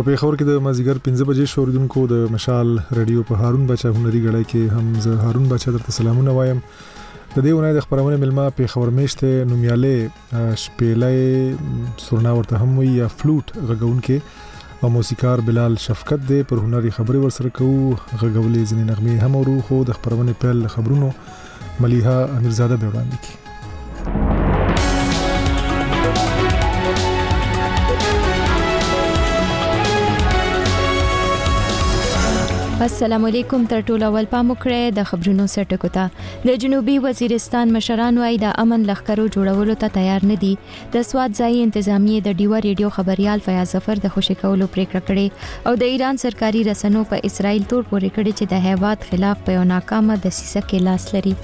په پیښور کې د مازیګر 15 بجې شوردونکو د مشال رادیو په هارون بچا هنري غړای کې هم زه هارون بچا درته سلامونه وایم. د دې ونې د خبرونه ملما پیښور میشته نومیاله شپېلې سورنا ورته هم وی یا فلوټ غږون کې او موسیقار بلال شفقت دې پر هنري خبري ورسره کوو غږولې ځنې نغمه هم ورو خو د خبرونه پیل خبرونو ملیحه امیرزاده به وړاندې کی. السلام علیکم. تر ټولو اول پام وکړئ د خبرونو سرټکو ته. د جنوبي وزیرستان مشران وايي د امن لخرو جوړولو ته تیار نه دي. د سواد ځای انتظامیه د ډیوا ریډیو خبريال فیاض ظفر د خوشی کولو پریکړه کړې او د ایران سرکاري رسنیو په اسرائیل تور پورې کړې چې د هیواد خلاف په یو ناکامه دسیسه کې لاس لري.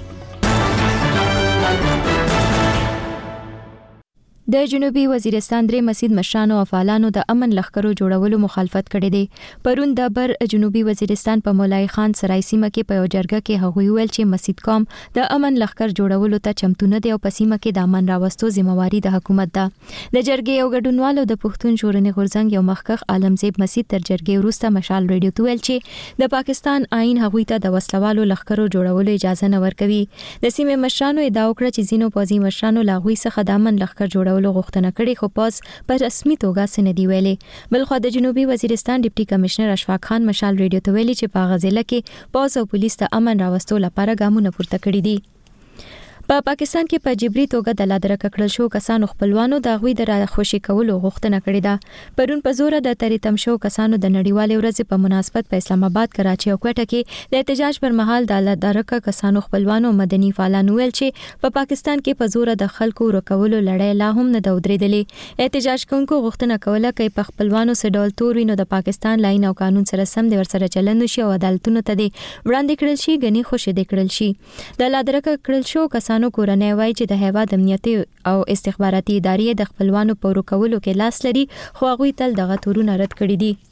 د جنوبي وزیرستان درې مسجد مشرانو او فعالانو د امن لخرو جوړولو مخالفت کړې دي. پرون د بر جنوبي وزیرستان په مولای خان سرای سیمه کې په یو جرګه کې هغوی ویل چې مسجد قوم د امن لخر جوړولو ته چمتو نه دی او په سیمه کې د امن راوستو ځمواري د حکومت ده. د جرګې یو ګډونوالو د پښتون شورنې غورځنګ یو مخکخ عالمزیب مسجد تر جرګې وروسته مشال رادیو ته ویل چې د پاکستان آئین هغوی ته د وسلوالو لخرو جوړولو اجازه نه ورکوي. د سیمې مشرانو ادعا وکړه چې ځینو پوځي مشرانو لاغوي څخه د امن لخر جوړولو غوښتنه کړې خو پاس په رسمي توګه سندې ویلې. بلخو د جنوبي وزیرستان ډیپټي کمشنر اشفاق خان مشال رادیو ته ویلي چې په غزله کې پوز او پولیس ته امن راوستو لپاره ګامونه پورته کړی دي. په پاکستان کې په جبري توګه د لادرکه کړل شو کسانو خپلوانو د غوي د خوشي کولو غوښتنه کړې ده. پرون په زور د تریتم شو کسانو د نړیوالې ورځې په مناسبت په اسلام آباد، کراچي او کوټه کې د احتجاج پر مهال د لادرکه کسانو خپلوانو مدني فعالانو ویل چې په پاکستان کې په زور د خلکو رکولو لړۍ لا هم نه درېدلې. احتجاج کوونکو غوښتنه کوله چې په خپلوانو سره ډول تور وینو د پاکستان لاین او قانون سره سم د ورسره چلند شي او عدالتونو ته وړاندې کړل شي غني خوشي د کړل شي. د لادرکه کړل شو کسانو کورنۍ وایي چې د هیواد امنیتي او استخباراتي ادارې د خپلوانو په ورکولو کې لاس لري خو هغوی تل دغه تورونه رد کړي دي.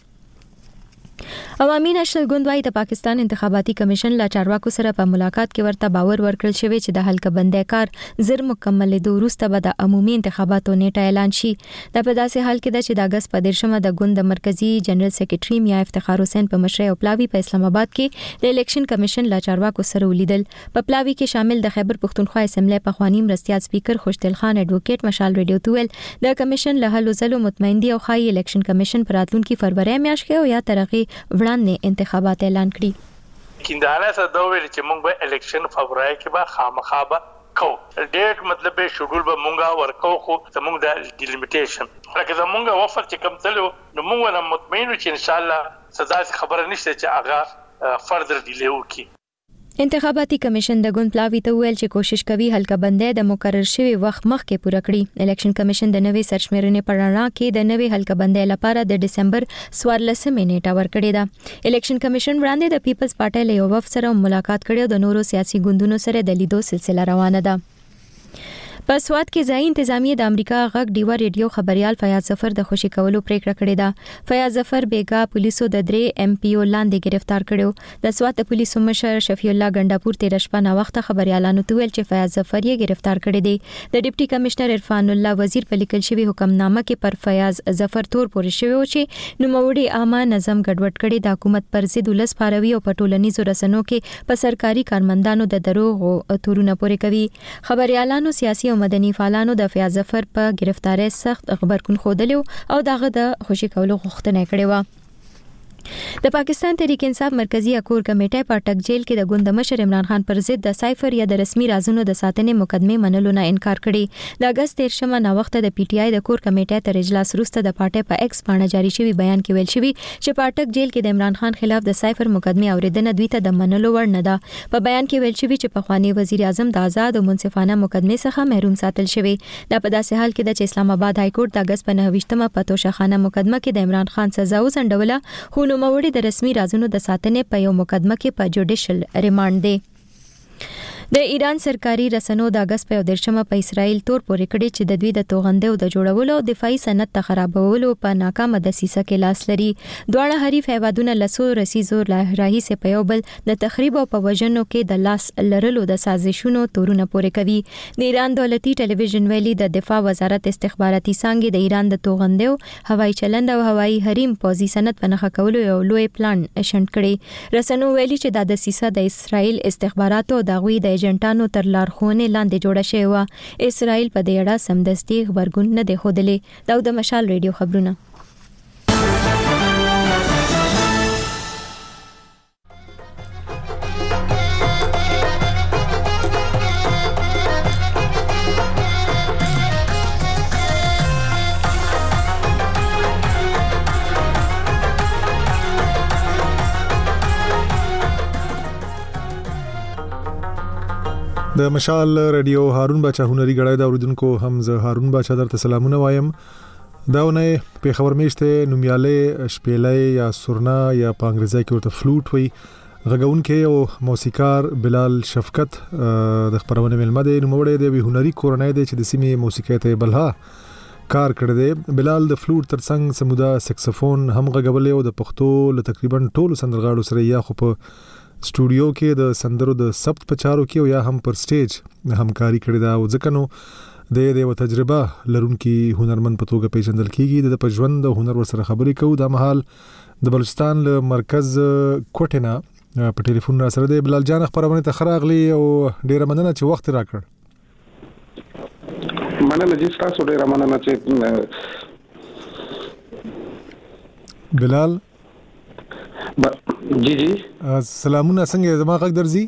عوامي نشل ګوند وايي د پاکستان انتخاباتي کمیشن لا چارواکو سره په ملاقات کې ورته باور ورکړل شوی چې د حلقه بندۍ کار زر مکملېدو وروسته به د عمومي انتخاباتو نیټه اعلان شي. دا په داسې حال کې ده چې د اگست په 13مه د ګوند مرکزی جنرال سیکریټري میا افتخار حسین په مشرۍ او پلاوی په اسلام آباد کې د الیکشن کمیشن لا چارواکو سره ولیدل. په پلاوی کې شامل د خیبر پښتونخوا اسمبلی په خوانیم مرستیال سپیکر خوشدل خان اډوکیټ مشال رادیو تویل د کمیشن له هلو ځلو مطمئن دي او خای الیکشن کمیشن پر راتلونکي فروری میاشت کې او یا ترغي وړاندې انتخابات اعلان کړي. کیندانه سره دا ویل چې موږ به الیکشن فبراير کې به خامخا کو ډیټ مطلب به شیډول به مونږه ورکو خو زموږ د ډیلیمیټیشن لکه زموږ وفر چې کم تلو نو موږ نه مطمئن چې ان شاء الله صدا خبره نشته چې هغه فردر ډیلی وکړي. انتخاباتي کمیشن د ګوند پلاوی ته ویل چې کوشش کوي حلقه بندۍ د مقرر شوی وخت مخکې پوره کړي. الیکشن کمیشن د نوې سرشمیرنې په اړه کې د نوې حلقه بندۍ لپاره د ډسمبر 14 نیټه ورکړې ده. الیکشن کمیشن وړاندې د پیپلز پارټي له یو وفد سره ملاقات کړي او د نورو سیاسي ګوندونو سره د لیدو سلسله روانه ده. په سواد کې ځای انتظامیه د امریکا غږ ډیوا ریډیو خبريال فیاض ظفر د خوشی کولو پریکړه کړې ده. فیاض ظفر بیګا پولیسو د 3 ایم پی او لاندې گرفتار کړو. د سواد پولیسو مشر شفیع الله ګنداپور تیر شپه نا وخت خبريالانو ته ویل چې فیاض ظفر یې گرفتار کړی دی. د ډیپټي کمشنر عرفان الله وزیر په لیکل شوی حکمنامه کې پر فیاض ظفر تور پورې شوی و چې نوموړي عامه نظم ګډوډ کړي د حکومت پر ضد ولس پاروي او په ټولنیزو رسنیو کې په سرکاري کارمندانو د دروغ تورونه پورې کوي. خبريالانو سیاسي او مدني فعالانو د فیاض ظفر په گرفتاری سخت خبرکون خودلیو او دغه د خوشی کولو غوښتنه کړې و. د پاکستان تحریک انصاف مرکزی اکور کمیټه په ټک جیل کې د ګوند مشر عمران خان پر ضد د سایفر یا د رسمي رازونو د ساتنې مقدمه منلو نه انکار کړي. د اگست 13مه نا وخت د پی ټ آی د کور کمیټه تر اجلاس وروسته د پارټي په ایکس باندې جاری شوی بیان کې ویل شوی چې په ټک جیل کې د عمران خان خلاف د سایفر مقدمه اوریدنه دوی ته د منلو وړ نه ده. په بیان کې ویل شوی چې په خوانی وزیر اعظم د آزاد او منصفانه مقدمه څخه محروم ساتل شوی. دا په داسې حال کې د اسلام آباد های کورټ د اگست په 29مه په توشخانه مقدمه کې د عمران خان سزا وسنډوله خو نوموړي د رسمي رازونو د ساتنې په یو مقدمه کې په جوډیشل ریماند دی. د ایران سرکاري رسنیو د اگست په 13 په اسرائیل تور پورې کړي چې د دوی د توغندو د جوړولو او دفاعي صنعت ته خرابولو په ناکامه دسیسه کې لاس لري. دواړه حریف هیوادونه لسو رسیزو راهي سه په یو بل د تخریب او په وژنو کې د لاس لرلو د سازشونو تورونه پورې کوي. د ایران دولتي ټلویزیون ویلي د دفاع وزارت استخباراتي څانګې د ایران د توغندو هوایي چلند او هوایي حریم پوزي صنعت په نخښه کولو یو لوی پلان شنډ کړي. رسنیو ویلي چې د دسیسه د اسرائیل استخباراتو د غوي د ایجنټانو تر لارښوونې لاندې جوړه شوې وه. اسرائیل په دې اړه سمدستي خبرګون نه دی ښودلی. دا د مشال ریډیو خبرونه. د مشال ریډیو هارون بچا هنري غړای دا اوریدونکو هم زه هارون بچا درته سلامونه وایم. داونه په خبر میشته نومیاله شپېلې یا سورنا یا په انګریزي کې ورته فلوټ وي غږونکي او موسیقار بلال شفقت د خبرونه ملمه دی. نو موړې د هنري کورنۍ دی چې د سیمې موسیقي ته بلها کار کړی دی. بلال د فلوټ ترڅنګ سمودا سکسفون هم غږولې او د پښتو ل تقریبا ټولو سندرغاړو سره یا خو په سټوډیو کې د سندرو د ثبت په چارو کې او یا هم پر سټیج همکاري کړې ده. او ځکه نو د یو تجربه لرونکي هنرمند په توګه پیژندل کیږي. د ژوند او هنر ورسره خبرې کوو. د مهال د بلوچستان له مرکز کوټینا په ټلیفون را سره دی. بلال جان خبرونه ته خراغلی او ډیره مننه چې وخت راکړ. مننه چې تاسو ډیره مننه چې بلال جی سلامونه. څنګه زما غږ درځي؟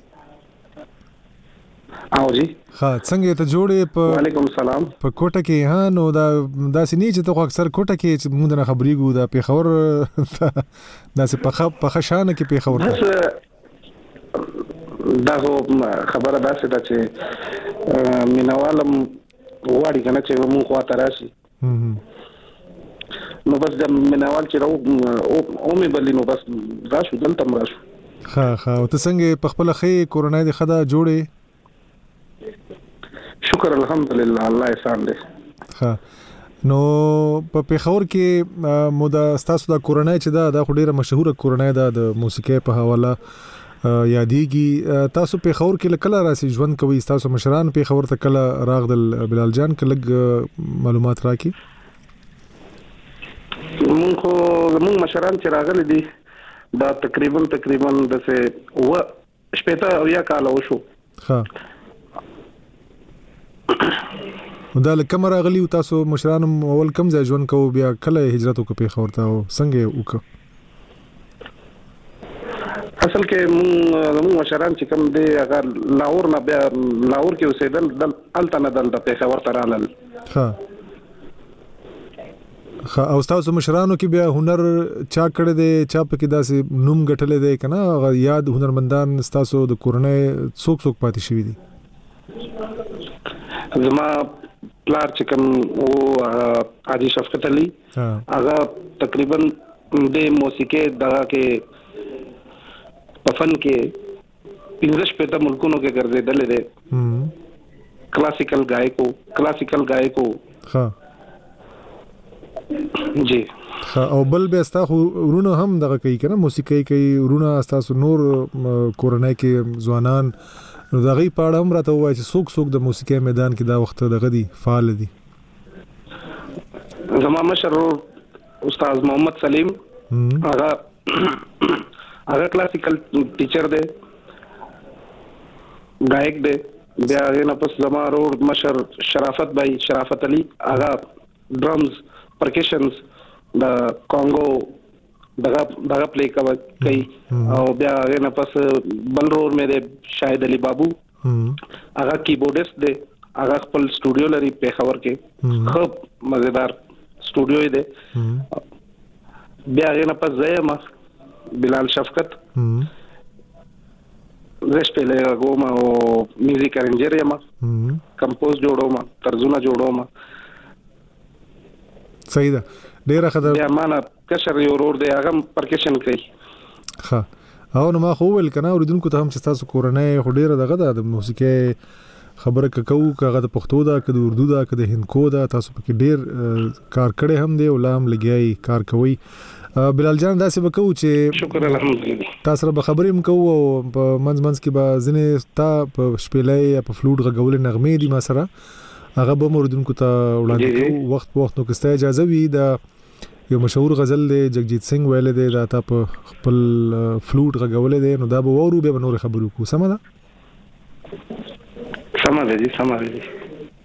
او جی ها څنګه ته جوړې په وعلیکم السلام په کوټه کې. ها نو دا سني چې ته اکثر کوټه کې چې موږ نه خبرېګو دا په خبر دا څه په خشانه کې په خبر دا خبره دا څه چې مینوالم وړي کنه چې موږ خواته راشي نو بس د منوال چې راو او مې بلې نو بس راشو دلته مراشو. ها او ته څنګه په خپل خې کورونای د خدا جوړې؟ شکر الحمدلله الله احسان دی. ها نو په پیښور کې مودا تاسو د کورونای چې دا ډیره مشهوره کورونای ده د موسیقي په حواله یادېږي. تاسو پیښور کې کله راسي ژوند کوي؟ تاسو مشران پیښور ته کله راغدل؟ بلال جان کله معلومات راکې. مونږ مشران چې راغلي دي دا تقریبا د څه و شپږ یا کال وشو. ها دا لکه راغلي او تاسو مشران اول کم ځای ژوند کوو بیا کله هجرت وکړ پیښور ته او څنګه وکړ؟ اصل کې مونږ مشران چې کوم دی هغه لاهور نه بیا لاهور کې اوسېدل الته نه دل د پیښور ته رالل. ها او تاسو مشرانو کې بیا هنر چا کړی دی؟ چا پکې داسې نوم ګټلې دی کنه یاد هنرمندان تاسو د کورنۍ څوک پاتې شوی دي؟ زما پلار چې کوم او حاجی شفقت علي هغه تقریبا د موسیقي دغه کې په فن کې 15 ملکونو کې ګرځیدل دي. کلاسیکل گایکو ها جی. او بل به تاسو ورونه هم دغه کوي کنه موسیقي کوي ورونه تاسو نور کورنۍ کې ځوانان نو دغه پاړه هم راته وایي چې څوک د موسیقي میدان کې دا وخت دغه دي فعال دي. زما مشر استاد محمد سلیم هغه کلاسیکل ټیچر دی گایک دی. بیا نه پس زما روډ مشر شرافت علي هغه ډرمز پرکشنز د کانګو دغه پلی کوي. او بیا نه پس بل روډ مې دی شاهد علي بابو هغه کیبورډست دی. هغه خپل سټوډیو لري پیښور کې خو مزیدار سټوډیو دی. بیا نه پس زما بلال شفقت زشپېلې غوما او میوزیک ارنجر یم کمپوز جوړوم ترجمه جوړوم. صحیح ده ډیره خبره. بیا معنا کشر یو ورور دی هغه پرکشن کوي. ها او نو ما خو ول کنه اوریدونکو ته هم چې تاسو کورنۍ خډيره دغه د موسیقي خبره کوو کغه د پښتو دا که د اردو دا که د هندکو دا تاسو پکې ډیر کار کړی هم دی ولام لګیای کار کوي بلال جان داسې وکړو چې شکر الحمدلله تاسو سره خبرې هم کوو په منځ کې به ځنې تا په شپېلې په فلوټ غږول نغمې دي ما سره هغه به موردونکو ته وړاندې کوو وخت نو کسته اجازه وي دا یو مشهور غزل دی جگجیت سنگ ویل دی دا تا په خپل فلوټ غږول دی نو دا به وورو به نور خبرو کو سم ده سما ده جی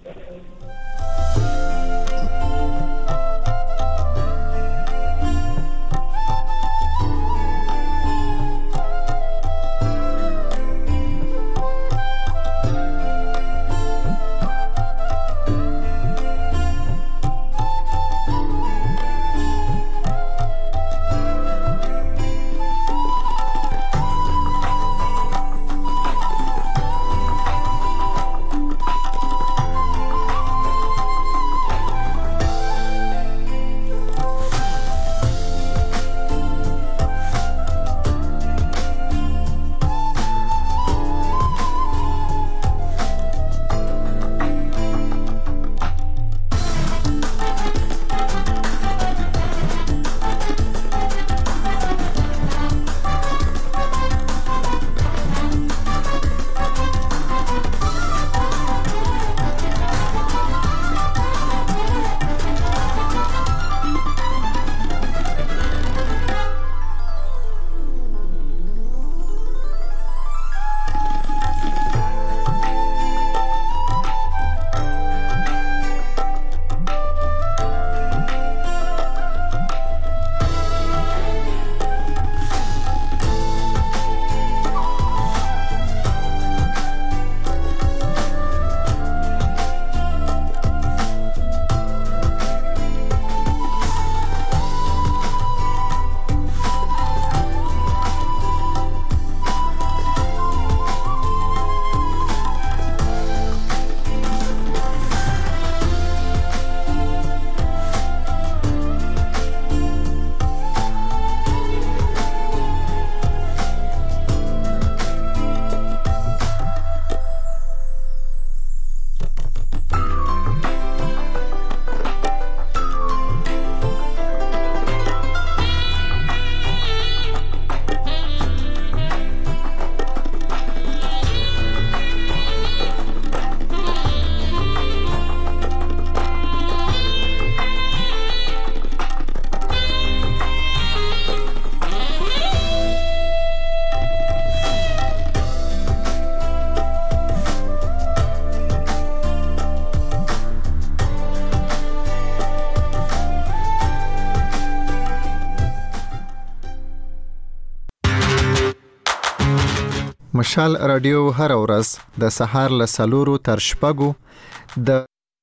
مشال رادیو هر ورځ د سهار له 4 تر 6 د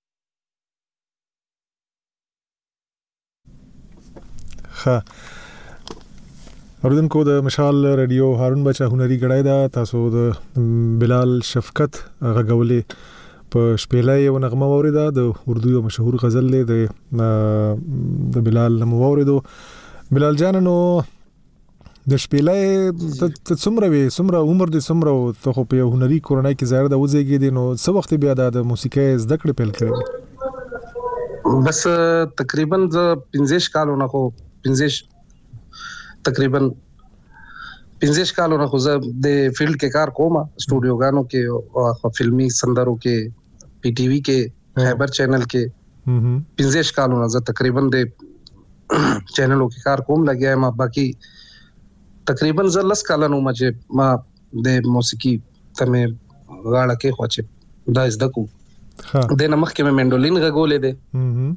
اوریدونکو د مشال رادیو هارون بچا هنري غړای دا تاسو د بلال شفقت غږولې په شپېلې یو نغمه اوریدا د اردو یو مشهور غزل دی د بلال نوم اوریدو بلال جان نو د شپېلې ته څومره عمر دې څومره ته خو په یو هنري کورنۍ کې ظاهر د وځيږي دي نو څو وخت بیا د موسیقۍ زده کړې پیل کړې بس تقریبا 15 کالونه خو 15 تقریبا 15 کالونه خو زه د فیلډ کې کار کوم سټوډیوګانو کې او فلمي سندرو کې پی ټي وی کې خیبر چینل کې 15 کالونه زه تقریبا د چینلو کې کار کوم لګیا ما باقي تقریبا زه 10 کالونه چې ما د موسیقي ته مې غاړه کې خوچې دا زده کو د نمخ کې مې منډولین غږولې ده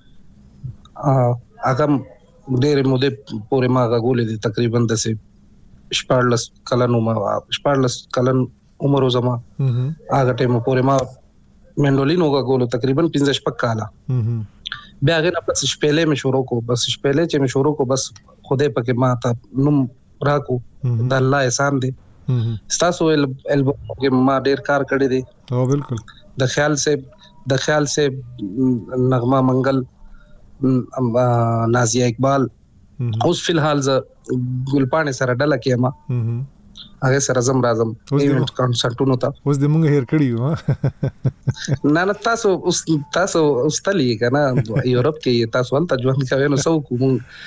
هغه ډېر موده پورې ما غږولې ده تقریبا د 14 کلن عمر زما هغه ټیم پورې ما منډولین غږولو تقریبا 15 کاله بیا هغه نه پس شپېلې مې شروع کو بس شپېلې چې مې شروع کو بس خوده پکې ما ته نوم راکو د الله احسان دی ستاسو البوم کې ما ډېر کار کړی دی او بالکل د خیال سے نغمہ منگل نازیہ اقبال اوس فلحال ز ګلپانې سره ډله کې ما هغه سره زم راځم ایونت کانسرټونو ته. اوس د مونږ هیر کړی و نه تاسو استلی کنه یورپ کې تاسو ولته ژوند کوي نو سو کوم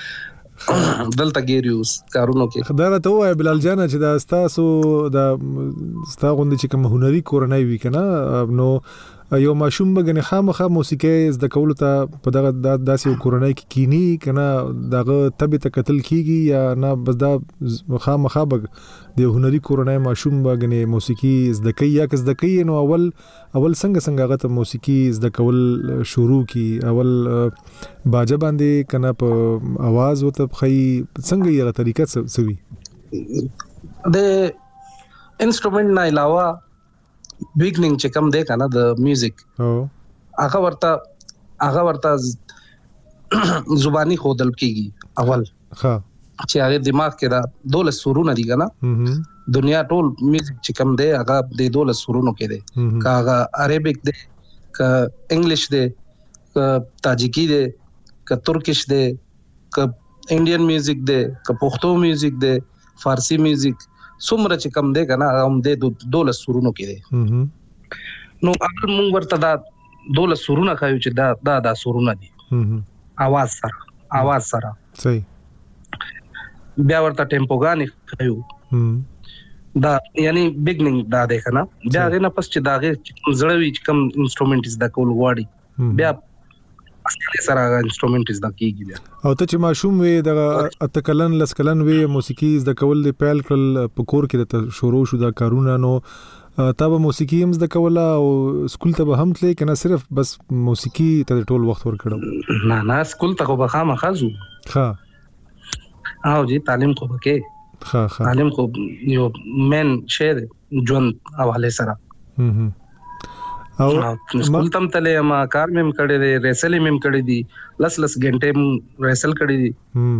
دلته ګیریوس کارونو کې. خدای ته وای بلال جان چې دا تاسو دا ستاغوند چې کوم هنري کورنۍ وی کنه نو یو ماشوم بګنه خامخا موسیقي زده کول ته په دغه داسې کورنۍ کې کینی کنه دغه تبه ته قتل کیږي یا نه بس دا خامخا بګ د هنري کورنۍ ماشوم بګنه موسیقي زده کوي یا زده کوي نو اول څنګه هغه ته موسیقي زده کول شروع کی اول باجه باندې کنه په आवाज وته خي څنګه یې طریقه سوي د انسټرومنت نه علاوه بیگنینګ چې کوم دی کنه د میوزیک هغه ورته زبانی خودل کیږي اول ها چې هغه دماغ کې دا 12 سورونه دي کنه دنیا ټول میوزیک چې کوم دی هغه د 12 سورونو کې دی کا هغه عربیک دی کا انګلیش دی کا تاجیکی دی کا ترکیش دی کا انډین میوزیک دی کا پښتو میوزیک دی فارسی میوزیک څومره چې کم دی کنه هم د 12 سورونو کې دی نو اول مونږ ورته دا 12 سورونه خایو چې دا سورونه دي आवाज سره صحیح بیا ورته ټیمپوګانی خایو دا یعنی بیگنینګ دا دی کنه بیا غنه پس چې دا غي زړوي چې کم انسټرومنټ از د کول غواړي بیا سره انسټرومنټ از د کیږي او ته چې ماشوم وي د اتکلن لسکلن وي موسیقي د کول د پیل کل پکور کې د شروع شو دا کارونه نو تابه موسیقي هم د کوله او سکول ته به هم تلې کنه صرف بس موسیقي ته ټول وخت ور کړو نه سکول ته به خامہ خازو ها او جی تعلیم خو بکې ها تعلیم خو یو مین شعر ژوند حواله سره او سکول تم تله ما کار مم کړي دي ریسل مم کړي دي لس غنټه ریسل کړي دي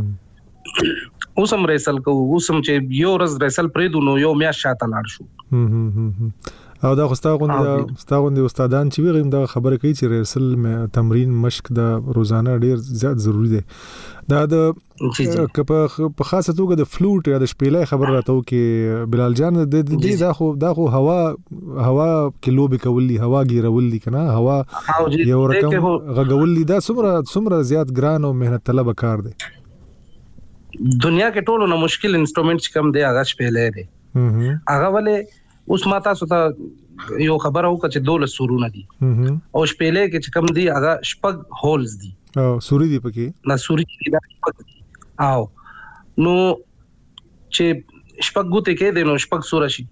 اوسم ریسل کو اوسم چې یو ورځ ریسل پرې دونو یو میا شاته لاړ شو او دا خوستاغوند استادان چې ویغم دا خبره کوي چې ریسل تمرین مشق دا روزانه ډیر زیات ضروری دی دا د په خاصه توګه د فلوټ یا د شپېلې خبر راته کې بلال جان د دې دا خو هوا کې لوبي کولې هوا ګیرولې کنه هوا یو رقم غغولې دا څومره زیات ګران او مهنت طلب کار دی دنیا کې ټولو نه مشکل انسټرومنټ کم دی هغه شپېلې دی هغه ولې اوس ماته ستا یو خبر او چې 12 سورونه دي او شپېلې کې کم دی هغه شپږ هولز دي او سوري دی پکې نه سوري دی او نو چې شپږ ګوتې کې دي نو شپږ سور شي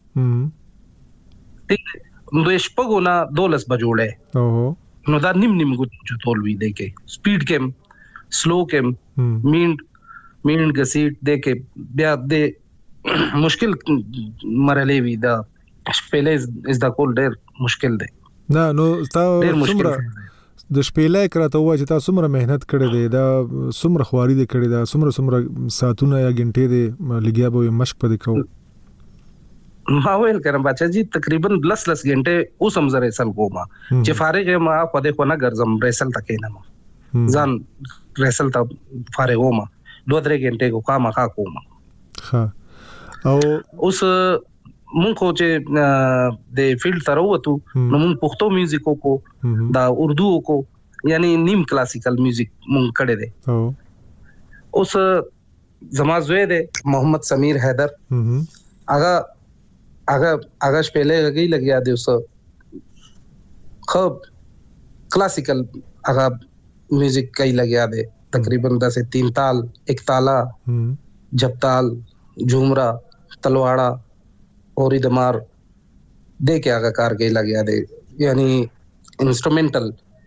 نو شپږو نه 12 بجوړې نو دا نیم ګوتې چې ټول وی دی کې سپیډ کې سلو کې مینډ غسیټ دی کې بیا د مشکل مرحله وی دا شپېلې از دا کول ډېر مشکل دی نه نو څومره د شپېلې کراته وای چې تاسو څومره مهنت کړې ده دا څومره خواري دې کړې ده څومره ساعتونه یا غنټې دې لګیا به مشق پدې کو ما ویل کړم بچا جی تقریبا 10 غنټې اوس هم زره ریسل کوما چې فارغ ما په دې خو نه ګرځم ریسل تکې نه ما ځان ریسل ته فارغ وما 2-3 غنټې کو کاما کا کوما ها او اوس مونږ خو چې د فیلډ تر وته نو مونږ پښتو میوزیک کو دا اردو کو یعنی نیم کلاسیکل میوزیک مونږ کړه دي اوس زما زوی دی محمد سمیر حیدر هغه شپېلې غي لګیا دی اوس خو کلاسیکل هغه میوزیک کوي لګیا دی تقریبا 3 تال ایک تالا جپتال جھومرا تلواڑا اور دمار دے کے آگا کار گئی لگیا دے یعنی انسٹرومنٹل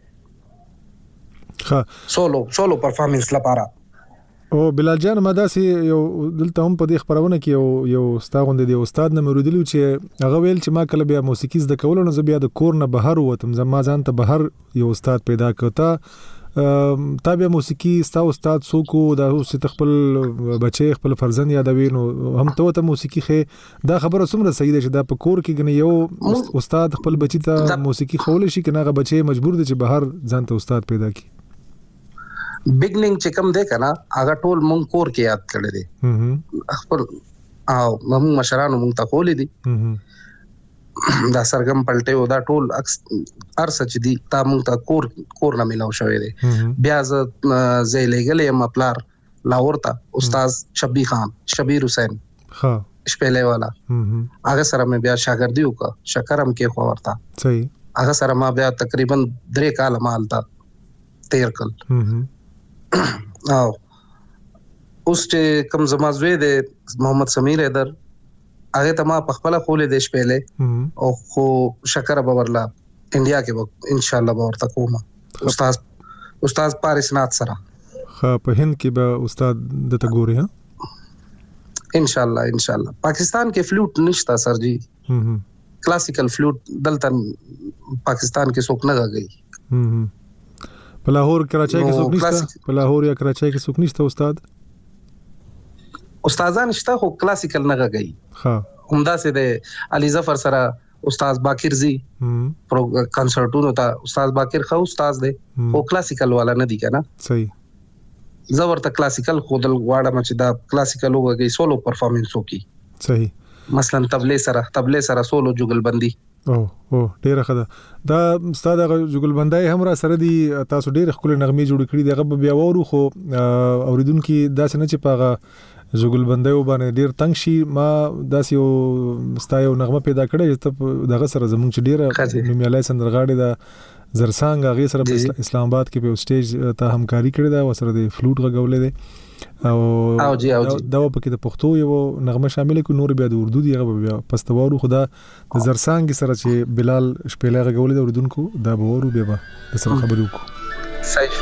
سولو پرفارمنس لپاره او بلال جان مداسي یو دلته هم په دې خبرونه کې یو استاد دی استاد نه مرودلو چې هغه ویل چې ما کله بیا موسیقي زده کول نو زه بیا د کور نه بهر وتم زما ځان ته بهر یو استاد پیدا کړتا تابع موسیقي استاد څوک دا اوس خپل بچي خپل فرزند یادوي نو هم ته موسیقي خې دا خبره څومره صحیح ده چې دا په کور کې غني یو استاد خپل بچي ته موسیقي خول شي کنه هغه بچي مجبور دي چې بهر ځان ته استاد پیدا کړي بیگنینګ چې کوم دی کنه هغه ټول مونږ کور کې یاد کړی دی خپل او مونږ مشرانو مونږ ته کولې دي دا سرګم پلټه و دا ټول ارسه چې دی تا مونږ ته کور نه ملاو شوی دی بیا زه لګلې مپلار لاهور ته استاد شبیر حسین ها شپېلې والا هغه سره مې بیا شاګردي وکړه شکرم کې خو ورته صحیح هغه سره ما بیا تقریبا 3 کال مال تا تیر کړ او اوس چې کوم زما زوی دی محمد سمیر حیدر هغه ته ما په خپل خولې د شپېلې او خو شکر به ورلا انډیا کې ان شاء الله به ورته کوم استاد پاریس نات سره خا په هند کې به استاد د تګوري ها ان شاء الله پاکستان کې فلوټ نشتا سر جی کلاسیکل فلوټ دلته پاکستان کې څوک نه غږی په لاهور کراچۍ کې څوک نشته په لاهور یا کراچۍ کې څوک نشته استادان شته خو کلاسیکل نه غږی ها همدا سه د علي ظفر سره استاد باقر زی کنسرټونو ته استاد باقر خو استاد دی او کلاسیکل والا نه دی کنه صحیح زبر ته کلاسیکل خودل غواړم چې دا کلاسیکل وګي سولو پرفارمنس وکي صحیح مثلا تبلې سره سولو جوګلبندي او ډیره خده دا استاد جوګلبندای هم را سره دی تاسو ډیره خپل نغمه جوړ کړی دغه بیا وورو خو اوریدونکو داسې نه چې پاغه جوګلبندای وبانه ډیر تنگ شي ما داسې یو ستایو نغمه پیدا کړې ته دغه سره زمونږ چې ډیره نومیالای سندرغاړي دا زرسانګ هغه سره په اسلام آباد کې په سټیج ته همکاري کړې ده او سره د فلوټ غږولې ده او دا په کې د پښتو یو نغمه شامل کو نور بیا د اردو دی هغه بیا پستوارو خدا د زرسانګ سره چې بلال شپېلې غږولې د اردوونکو دا به ورو بیا د سره خبرو کو صحیح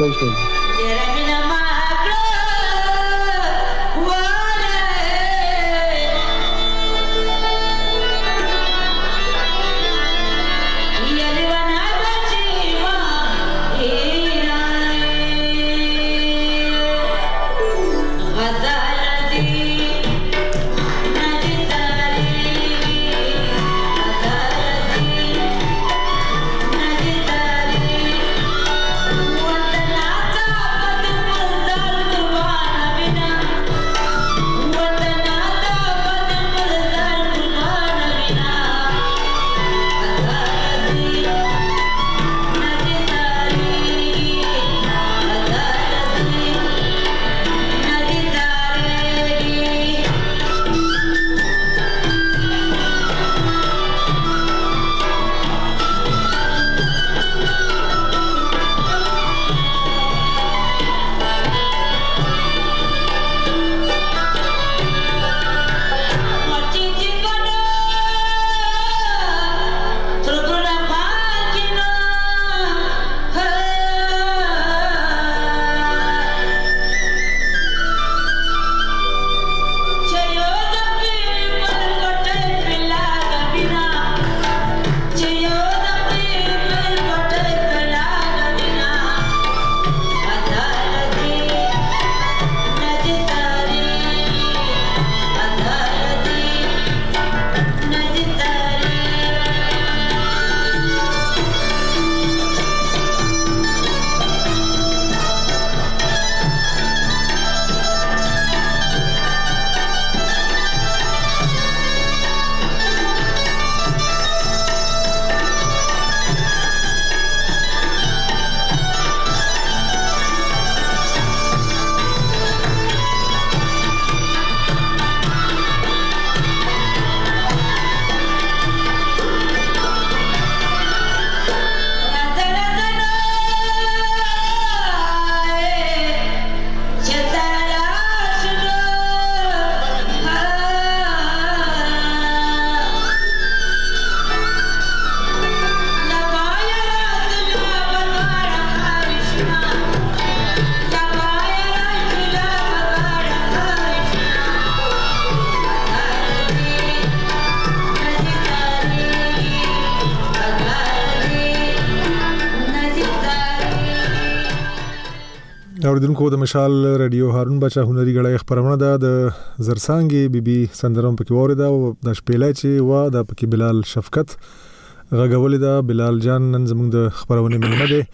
اوریدونکو د مشال رادیو هارون بچا هنري غړای خبرونه ده د زرسانګي بیبي سندرم پکې وریدا او د شپېلې چې و د پکې بلال شفقت غږولې ده بلال جان نن زموږ د خبرونه ملمه ده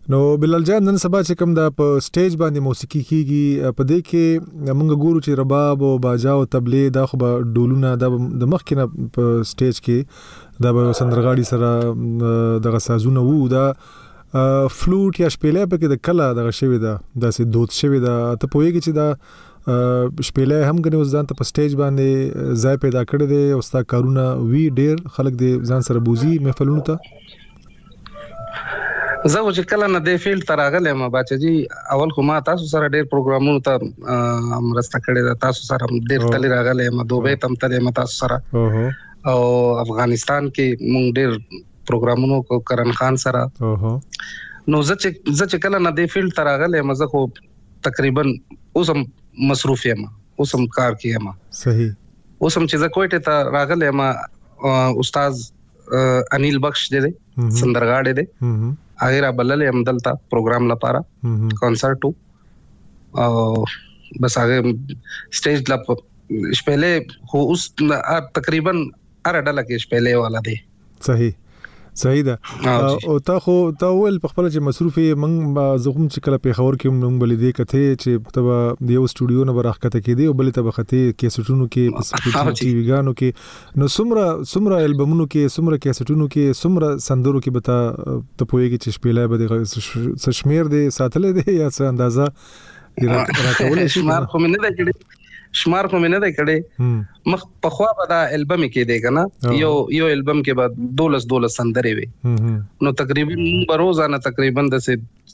نو بلال جان نن سبا چې کوم دا په سټیج باندې موسیقي کیږي په دې کې موږ ګورو چې رباب او باجا او تبلې دا خو به ډولونه د مخکې نه په سټیج کې دا به سندرغاړي سره دغه سازونه وو دا فلوټ یا شپېلې په کې د کله دغه شوی دا داسې دود شوی دا ته پوهیږي چې دا شپېلې هم غني وځان ته په سټیج باندې ځای پیدا کړی دی او ستا کارونه وی ډېر خلک دې ځان سره بوزي محفلونو ته زه چې کله نه د فیلډ ته راغلم باچا جی اول خو ما تاسو سره ډېر پروګرامونو ته مرسته کړې ده تاسو سره ډېر تللی راغلم دوبه تم تللی تاسو سره او افغانستان کې مونږ ډېر پروګرامونو کو کرن خان سره نو زه چې کله نه د فیلډ ته راغلم زه خو تقریبا اوسم مصروف یم اوسم کار کیم صحیح اوسم چې زه کوټه ته راغلم استاد انیل بخش دې سندرغاړي دې اغه را بلل هم دلته پروګرام لپاره کنسرت او بس هغه سټیج لا شپېلې خو اوس تقریبا ار ډله کې شپېلې والا دی صحیح ده او تا ول په خپل چې مصروفي منګ زغم چې کله په خبر کې موږ بلې دې کته چې تبا د یو سټوډیو نه برخه کې دی او بلې تبا خته کیسټونو کې په ټي وی غانو کې نو سمره البومونو کې سمره کیسټونو کې سمره سندرو کې بتا ته پوهیږي چې شپېلې به د شمیر دی ساتلې دی یا څه اندازه راکولې شمار خو نه ده کړي مخ په خوا به دا البم کې دی کنه یو البم کې بعد 12 سندرې وي نو تقریبا بروزانه تقریبا د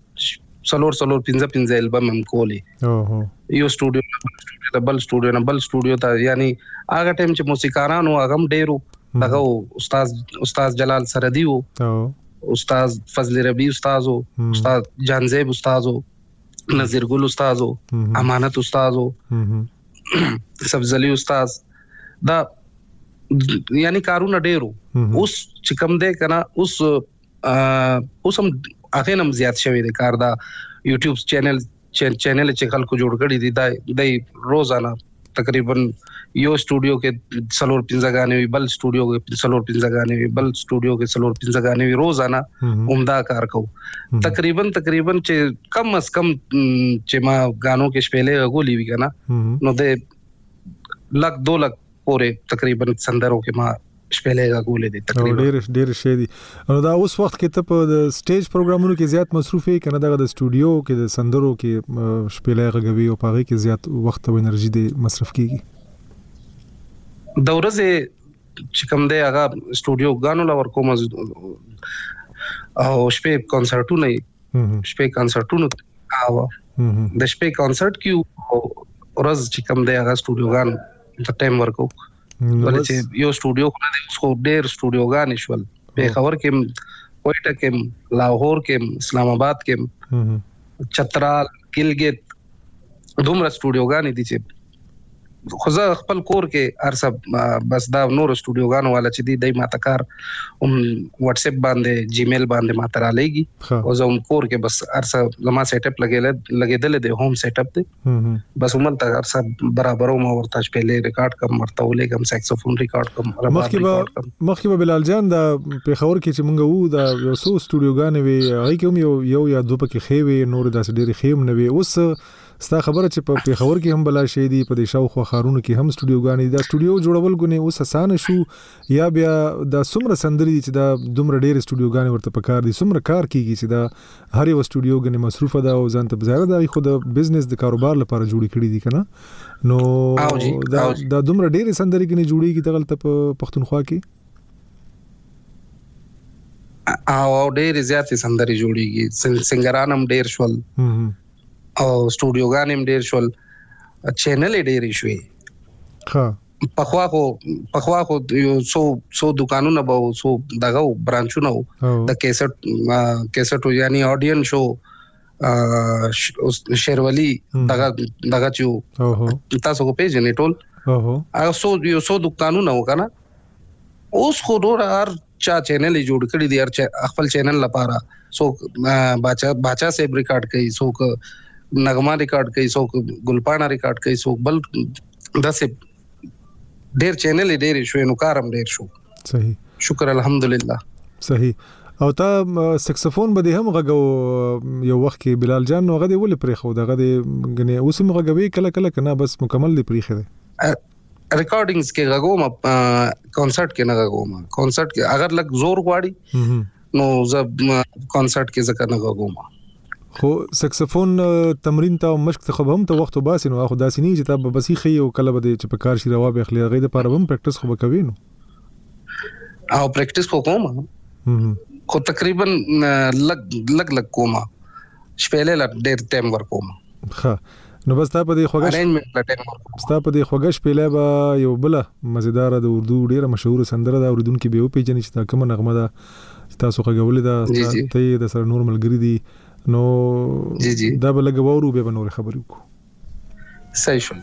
15 البم هم کولی یو سټوډیو د بل سټوډیو ته یعنی هغه ټیم چې موسیقارانو هغه ډیرو دغه استاد جلال سردی او استاد فضل ربی استاد جانزیب استاد نذیر ګل استاد امانت استاد سبزلی استاد دا یعنی کارونه ډیرو اوس چې کوم دی کنه اوس هم هغه نم زیات شوی دی کار دا یوټیوب چینل چې خلکو جوړ کړی دی د روزانه تقریبا یو سټوډیو کې سلور 15 غانې وی بل سټوډیو کې سلور 15 غانې وی بل سټوډیو کې سلور 15 غانې وی روزانه عمدہ کار کو تقریبا چې کم از کم چې ما غانو کې شپېلې غولې وی کنه نو د لک 2 لک پورې تقریبا سندرو کې ما شپېلې غولې دي تقریبا ډېر شي دي نو دا اوس وخت کې ته په د سټیج پروګرامونو کې زیات مصروف یې کنه د سټوډیو کې د سندرو کې شپېلې غوي او پاغي کې زیات وخت او انرژي دي مصرف کیږي د ورځې چې کوم دی هغه سټوډیو غانو لا ورکوم او شپې کنسرټونه او د شپې کنسرت کې ورځ چې کوم دی هغه سټوډیو غان ته ټایم ورکو ولې چې یو سټوډیو خو نه اوس خو ډېر سټوډیو غان شول په خبر کې کوئټه کې لاهور کې اسلام آباد کې چترال ګلګت دومره سټوډیو غان دي چې خو زه خپل کور کې ارسب بس دا نور سټوډیو غانو والا چې دی ماته کار واتس اپ باندې جیمیل باندې ماته را لګي او زه کور کې بس ارسب زما سیټ اپ لګیدل دی ہوم سیټ اپ دی بس عمل ته ارسب برابر او ورته شپېلې ریکارډ کوم ورته ولګم ساکسوفون ریکارډ کوم مخکې بلال جان دا په خبر کې چې مونږ وو دا یو سو سټوډیو غانې وی هغه کوم یو یا دوه پکې خېوي نور داسې ډېری خېم نه وي اوس ستا خبره چې په پیښور کې هم بلا شي دي په دې شاوخوا خارونو کې هم سټوډیو غانې دا سټوډیو جوړول غونې اوس اسانه شو یا بیا د سمره سندري چې دا دومره ډېر سټوډیو غانې ورته پکار دي سمره کار کیږي چې دا هر یو سټوډیو غنې مصروفه ده او ځان ته بظاهر دا خو د بزنس د کاروبار لپاره جوړی کړی دي کنه نو دا دومره ډېر سندري غنې جوړیږي دغلت په پښتونخوا کې او ډېر زیات سندري جوړیږي سنگران هم ډېر شول او سټوډیو غانم ډېر شول چینل ډېر شوي پخوا خو یو سو دکانونه به سو دغه برانچونه د کیسټ یعنی اډین شو شیرولی دغه چې تاسو کو پیژنې ټول هغه سو دکانونه وکنه اوس خو ډور هر چا چینل جوړ کړی دی هر خپل چینل لپاره سو باچا سے ریکارډ کوي سو نغمه ریکارډ کوي سو ګلپانا ریکارډ کوي سو بل داسې ډېر چینل ډېر شو نو کارم ډېر شو صحیح شکر الحمدلله صحیح او تا سکسفون به هم غږو یو وخت کې بلال جان نو غدي ولې پرې خو دغه د غني اوس مغږوي کله کله کنه بس مکمل دی پرې خره ریکارډینګز کې غږوم کانسرت کې نه غږوم کانسرت کې اگر لګ زور غواړي نو زه کانسرت کې ځکه نه غږوم خو سکسفون تمرین ته مشق ته خو هم ته وخت وباسي نو خو داسې نه چې ته بس خي او کله به چې په کار شي روا به خلی غي د پاره هم پریکټیس خو وکوي نو او پریکټیس کوم خو تقریبا لګ کوم شپېلې لا ډېر ټایم ورکوم ها نو بس تا په دې خوګش ارینجمنت لا ټایم ورکوم ستا په دې خوګش شپېلې با یو بل مزیدار د اردو ډېر مشهور سندره دا اوریدونکو به او پیژنې چې تا کوم نغمه ده تاسو خوګولې دا ته د سره نور ملګری دي نو دا به لګوورو به نور خبرې وکړو صحیح شو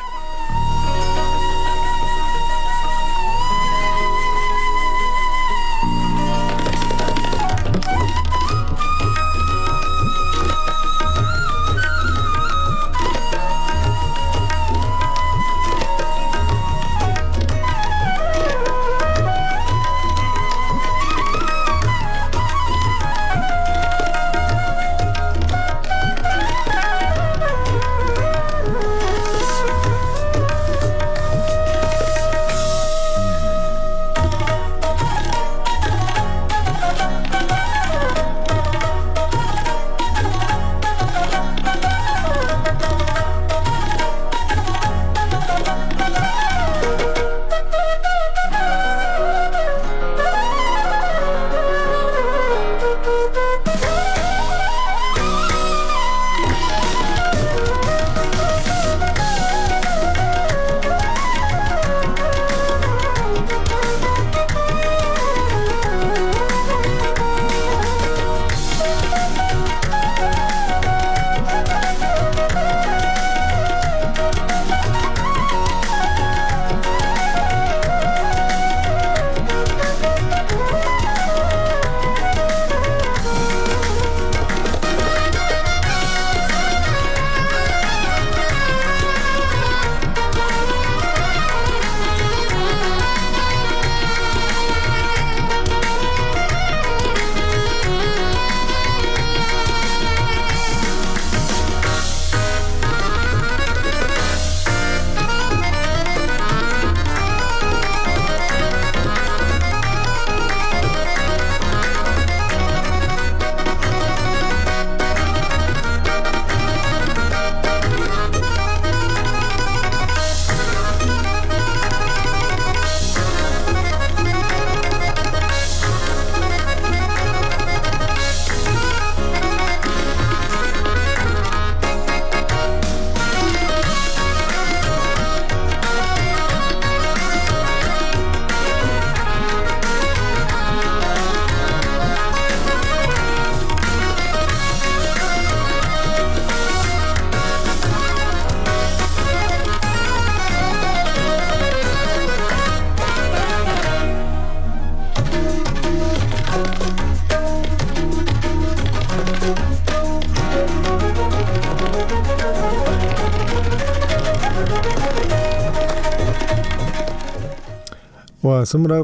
سمره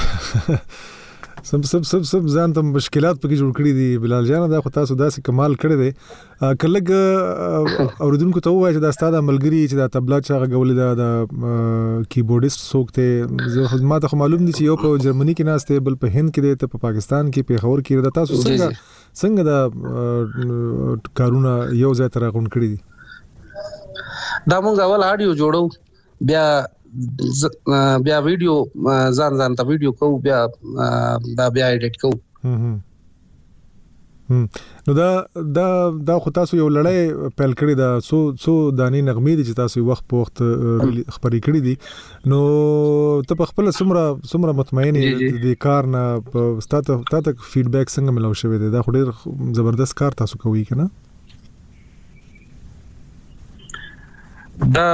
سب ځان ته مشکلات پکې جوړ کړی دي بلال جان دا خو تاسو داسې کمال کړی دی کله اوریدونکو ته وایي چې دا ستاسو ملګری چې دا تبلا چا غولې دا د کیبورډیست څوک ته زه خدمات خو معلوم دي چې یو په جرمني کې ناشته بل په هند کې دی ته په پاکستان کې پیښور کې دا تاسو څنګه دا کارونه یو ځای ته راغون کړی دي دا موږ اول اډیو جوړو بیا ویډیو ځان ته ویډیو کو بیا ایډیټ کو نو دا خو تاسو یو لړۍ پیل کړی دا سو دانی نغمې دي چې تاسو وخت په وخت خبرې کړې دي نو ته په خپل سمره مطمئن دي کار نه ستاسو فیډبیک څنګه ملو شوی دی دا خو ډیر زبردست کار تاسو کوي کنه دا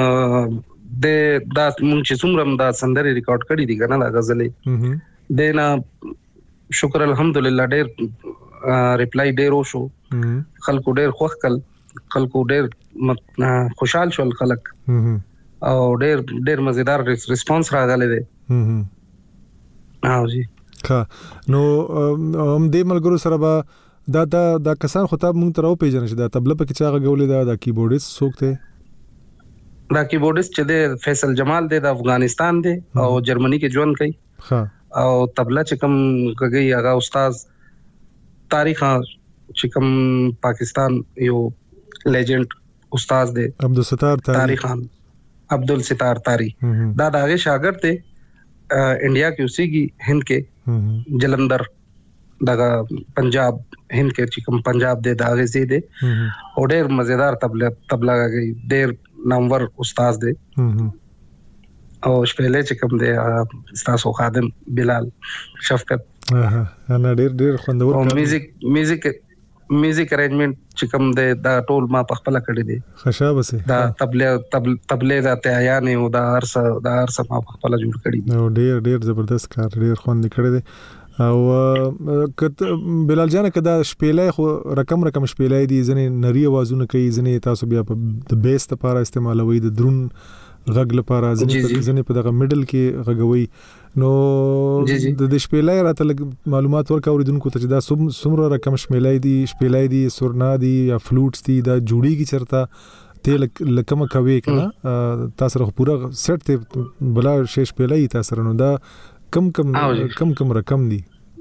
مونږ چې څومره دا سندري ریکارډ کړې دي کنه دا غزلې دینا شکر الحمدلله ډېر ریپلای ډېر وشو خلکو ډېر خوښ کړ خلکو ډېر خوشحال شول خلک او ډېر مزیدار ریسپانس راغلی دی او جی ښه نو هم دې ملګرو سره به دا کسان خو ته مونږ ته راو پیژنې چې دا تبله پکې چا غولې دا کیبورډیست څوک دی دا کیبورډیست چې دی فیصل جمال دی د افغانستان دی او جرمني کې ژوند کوي ها او تبله چې کوم کوي هغه استاد تاریخ چې کوم پاکستان یو لیجنډ استاد دی عبدالستار تاریخ عبدالستار تاری دا دغه شاګرد دی انډیا کې اوسېږي هند کې جلندر دغه پنجاب هند کې چې کوم پنجاب دی دغه زی دی او ډېر مزیدار تبلا کوي ډېر نامور استاد دی او شپېلې چې کوم دی تاسو خادم بلال شفقت انا ډېر خوندور میوزیک ارینجمنٹ چې کوم دی دا ټول ما په خپل کړی دی خشابه سي دا تبلې دا تیاریان او دا ارسه ما په خپل جوړ کړی دی نو ډېر زبردست کار ډېر خوند کړی دی او بلال جان کدا شپېلې خو رقم شپېلې دي ځنې نری आवाजونه کوي ځنې تاسو بیا په د بیس لپاره استعمالوي د درون غږ لپاره ځنې په دغه میډل کې غږوي نو د شپېلې راته معلومات ورکړئ اوریدونکو ته چې دا څومره رقم شپېلې دي سورنا دي یا فلوټس دي دا جوړیږي چرته تل لکه کوي کنه تاسو خو پورا سیټ ته بلا شپېلې تاسو نو دا کم رقم دي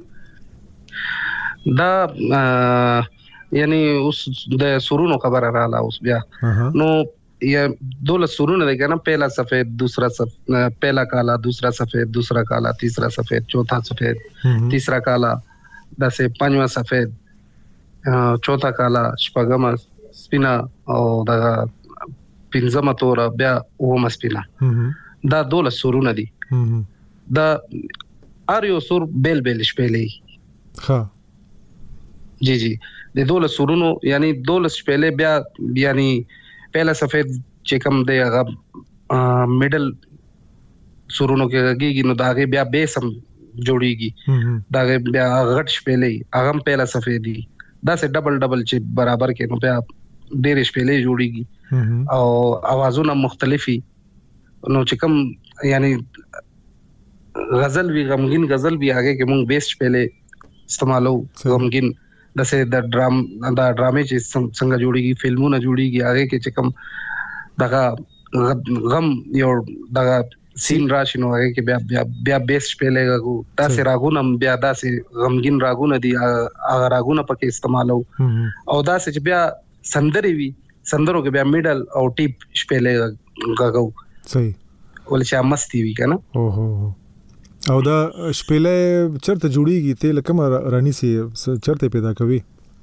دا یعنی اوس د سورونو خبره رااله اوس بیا نو یہ 12 سورون ہے نا پہلا سفید دوسرا پہلا کالا دوسرا سفید دوسرا کالا تیسرا سفید چوتھا سفید تیسرا کالا دسے پنجواں سفید چوتھا کالا شپږم سپینا او دا پنځم تور بیا اوم سپینا دا 12 سورون دي دا اریو سور بیل شپېلې ها جی د 12 سورونو یعنی 12 شپېلې بیا یعنی پہلا سفید چې کوم دی هغه میډل سورونو کې راګيږي نو داغه بیا بیس هم جوړيږي داغه بیا غټ شپېلې هغه پہلا سفید دي دا سه ډبل چې برابر کې نو بیا ډېر شپېلې جوړيږي او اوازونه مختلفي نو چې کوم یعنی غزل وی غمگین غزل وی هغه کې مونږ بیس شپېلې استعمالو غمگین دسه د ډرامې چې څنګه جوړيږي فلمونه جوړيږي هغه کې چې کوم دغه غم یو دغه سین راشي نو هغه کې بیا بیس شپېلې غو داسې راغونه بیا داسې غمگین راغونه دي هغه راغونه پکې استعمالو او داسې چې بیا سندري وي سندرو کې بیا میډل او ټیپ شپېلې غو صحیح ولچا مستی وی کنه او دا شپېلې چرته جوړیږي ته لکه رانی سي چرته پیدا کوي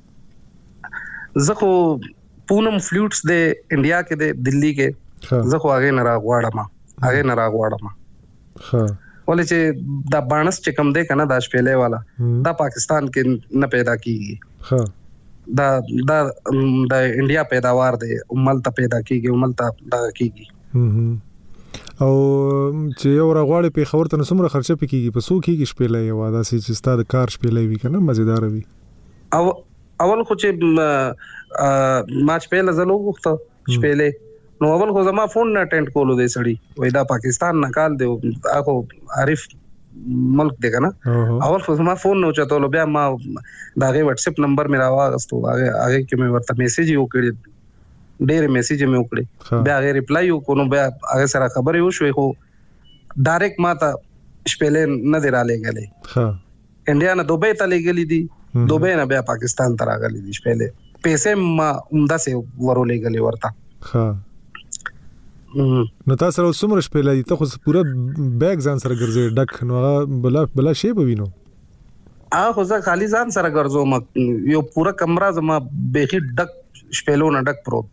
زخو پونم فلوټس د انډیا کې د دلی کې زخو هغه نه راغواړم ها ولې چې دا بانس چې کم دی کنه دا شپېلې والا دا پاکستان کې نه پیدا کیږي ها دا انډیا پیداوار دی عمل ته پیدا کیږي عمل ته دا کیږي او چې یو راغواړي په خبر ته نسمره خرچه پکېږي په سو کېږي شپېلې یو داسې چې ستاد کار شپېلې وي کنه مزیدار وي او اول خو چې ما شپېلې زلو وخت شپېلې نو اول خو زما فون نه اټینډ کولو دی سړی وای دا پاکستان نه کال دی اخو عارف ملک دی کنه اول خو زما فون نو چتولو بیا ما داغه واتس اپ نمبر میرا واغستو هغه کې مې ورته میسج یو کړی ډېر میسج مې وکړي بیا هغه ریپلای وکړو بیا هغه سره خبرې وشوي خو ډایرکټ ماته شپېلې نه دی را لګلې ها انډیا نه دوبۍ ته لګلې دي دوبۍ نه بیا پاکستان ته راغلې دي شپېلې پیسې ما عمده سه ورو لګلې ورته ها نو تاسو سره څومره شپېلې دي ته خو پورا بیگ ځان سره ګرځي ډک نو بلا شی به وینو خو ځکه خالی ځان سره ګرځوم یو پورا کمره زما بهي ډک شپېلو نه ډک پروت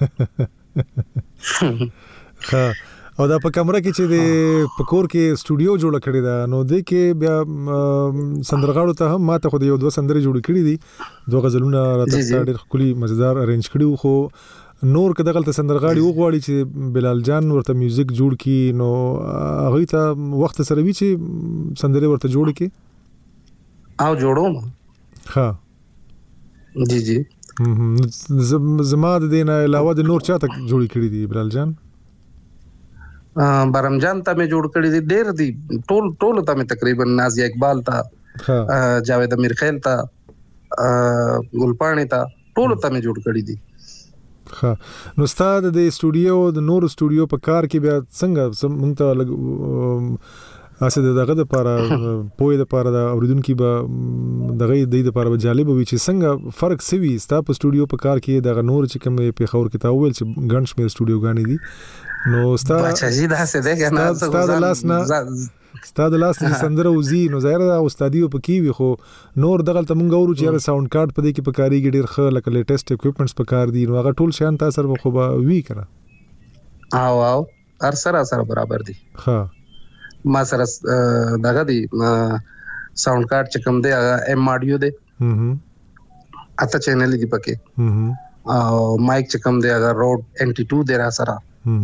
ها او دا په کمره کې چې د پکور کې سټوډیو جوړ کړی دا نو د کې بیا سندرغاړو ته هم ماته خو یو دوه سندري جوړ کړی دي دوه غزلونه راته ډېر خولي مزیدار ارینج کړیو خو نور کده غلط سندرغاړي وغواړي چې بلال جان ورته میوزیک جوړ کی نو هغه ته وخت سره وی چې سندري ورته جوړ کی او جوړو ها جی زما د دینه علاوه د نور چاته جوړی کړی دی بلال جان برمجان ته مې جوړ کړی دي، ډېر دي، ټول ته مې تقریبا نازیه اقبال ته، جاوید امیرخیل ته، ګلپاڼې ته، ټول ته مې جوړ کړی دي. نو استاد د استودیو د نور استودیو په کار کې بیا څنګه موږ ته اسه دغه د لپاره پوهه د لپاره د اوریدونکو به دغه د لپاره جالب وي چې څنګه فرق سوي ستا په استودیو په کار کې د نور چې کوم په خور کې تاول چې ګڼ شمیر استودیو غانې دي نو ستا بچی دا څه ده کنه ستا د لاس نه سندره وزي نو ظاهر او استادیو په کې وي خو نور دغه ته مونږ ورو چې ساوند کارت په دې کې په کاریږي ډیر ښه لکه لیټیسټ اکوپمنټس په کار دي نو هغه ټول شان تاسو سره خو به وی کړه او هر سره برابر دي. ها ما سره دغه دی ساوند کارت چې کوم دی هغه ایم آډیو دی، اته چینل دي پکې، او مایک چې کوم دی هغه روډ NT2 دی را سره،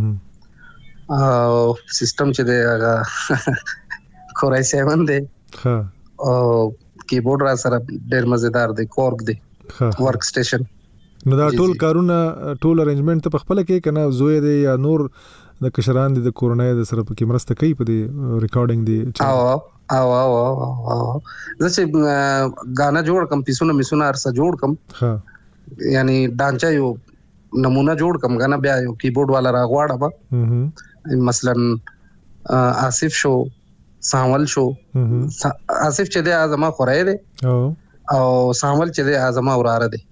او سیستم چې دی هغه کورای 7 دی، او کیبورډ را سره ډېر مزیدار دی، کورګ دی ورک سټیشن. نو دا ټول کارونه ټول ارینجمنت ته په خپل کې کنه زوی دی یا نور د کشران د کورونای د سره په کې مرسته کوي په دې ریکارډینګ دی؟ او زه غانا جوړ کم، پیسونه میسونه ارسه جوړ کم، یعنی ډانچا یو نمونه جوړ کم، غانا بیا یو کیبورډ والا راغواړم، مثلا آصف شو، سامول شو، آصف چې دی ازما خورای دی او سامول چې دی ازما وراره دی.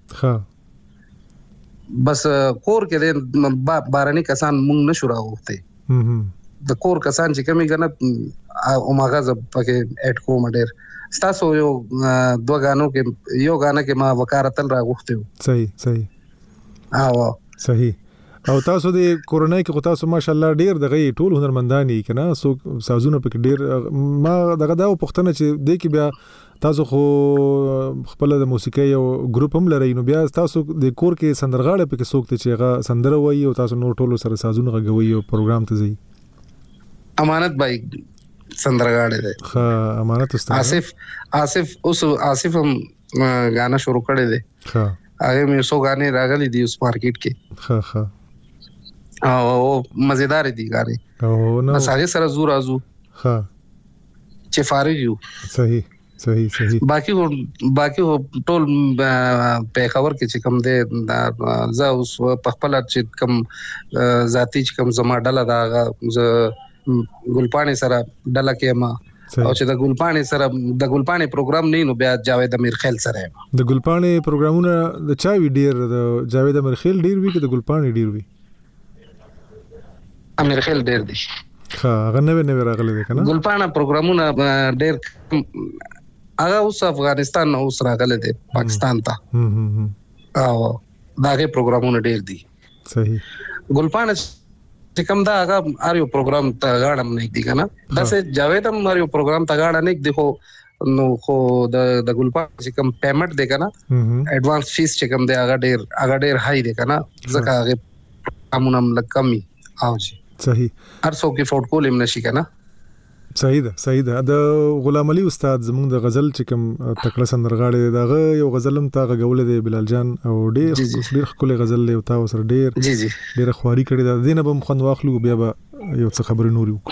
بس کور کې د بارانی کسان مونږ نشو راغوته، د کور کسان چې کمی کنه او ماغه پکې اډ کوم ډېر. تاسو یو دوه غانو کې یو غانه کې ما وکارتل راغوته. صحیح او صحیح. او تاسو د کورونای کې تاسو ماشاءالله ډېر دغه ټول هنرمندانی کنه سو سازونه پکې ډېر ما دغه دا پښتنه چې د کې بیا تاسو خو خپل د موسیقي یو ګروپ هم لرئ، نو بیا تاسو د کور کې سندرغاړي پکې څوک چې هغه سندره وایي او تاسو نور ټولو سره سازونه غوي او پروګرام ته ځي؟ امانت بھائی سندرغاړي دی. ها امانت استاد آصف هم غانا شروع کړی دی. ها هغه مې سو غانې راغلي دي اوس مارکیټ کې. ها او مزیدار دي غانې. او نو هغه سره زور ازو. ها چې فارغ یو. صحیح. باقی ټول په خبر کې چې کوم دی زه اوس په خپل چې کوم ذاتی چې کوم زما ډله دا ګلپاڼې سره ډله کې ما او چې د ګلپاڼې سره د ګلپاڼې پروګرام نه نو بیا جاوید امیرخیل سره د ګلپاڼې پروګرامونه د چا وی ډیر د جاوید امیرخیل ډیر وی کې د ګلپاڼې ډیر وی؟ امیرخیل ډیر دی. هغه نوې راغلي دي کنه ګلپاڼه پروګرامونه ډیر هغه اوس افغانستان نو اوس راغله دي پاکستان ته، او داغه پروګرامونه ډیر دي. صحیح. ګلپاڼه چې کوم دا هغه اړیو پروګرام ته غاړم نه دی کنه، داسې جاوید هم اړیو پروګرام ته غاړه نه دی، خو د ګلپاڼه چې کوم پیمنٹ دی کنه اډوانس فیس چې کوم دی هغه ډیر هاي دی کنه، ځکه هغه امونم لکمي او جی. صحیح. هر څوک کې فوټ کول هم نشي کنه. صحیح ده. د غلام علي استاد زموږ د غزل چې کوم تکړه سندرغاړي دغه یو غزل هم تا غوول دی بلال جان، او ډیر خپل غزل له تا سره ډیر خواري کړی دا دینه به مخ واخلو بیا به یو څه خبرې نوري وکړو.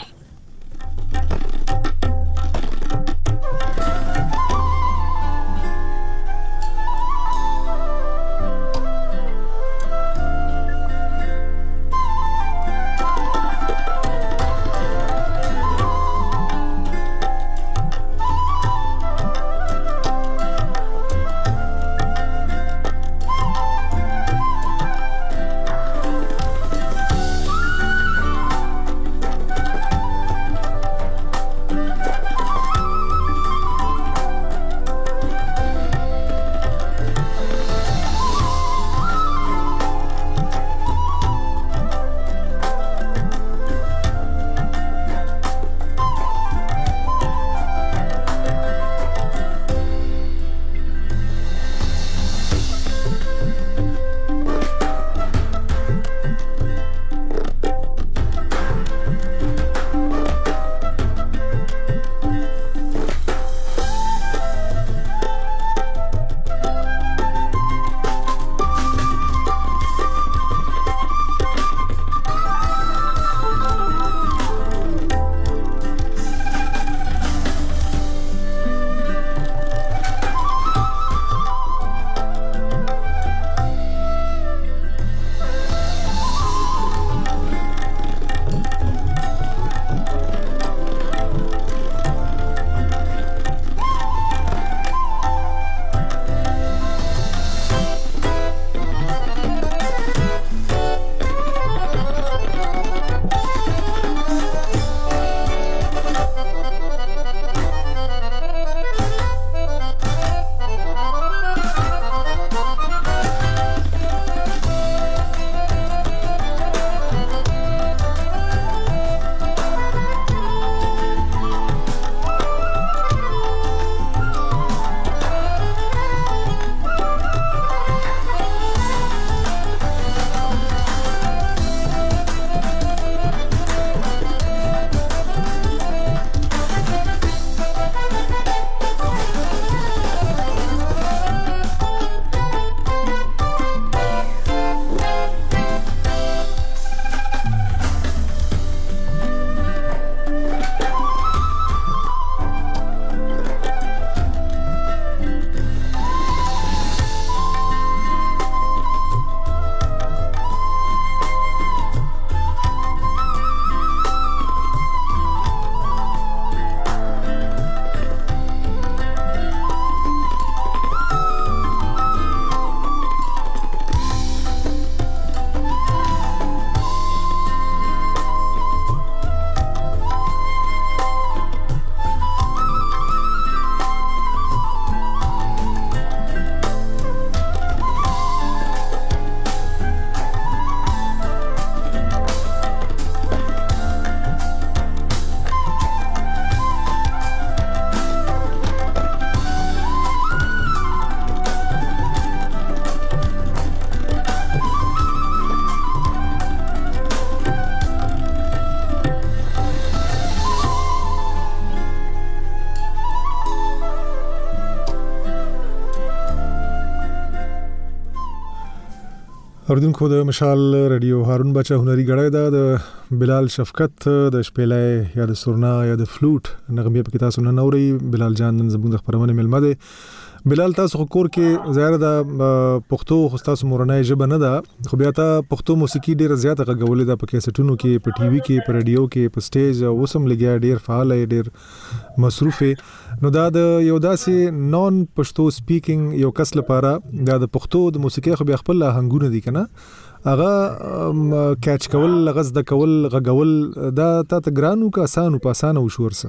اوردونکو د مشال رادیو هارون بچا هنري غړای د بلال شفقت د شپېلې یا د سورنا یا د فلوټ نغمه په تاسو نه نوري بلال جان زموږ د خبرونه ملمه ده. بلال تاسو کور کې زیاره د پښتو خستاسو مورنۍ ژبه نه ده خو بیا ته پښتو موسیقي ډیره زیاته غوولې ده په کیسټونو کې په ټي وي کې په رادیو کې په سټیج اوسم لګیا ډیر فعال ډیر مصروف نو دا د یو داسې نون پښتو سپیکینګ یو کس لپاره د پښتو د موسیقي خو بیا خپل هنګونه دي کنه هغه کیچ کول لغز د کول غغول دا ته ګرانو کا آسانو په اسانه وشورسه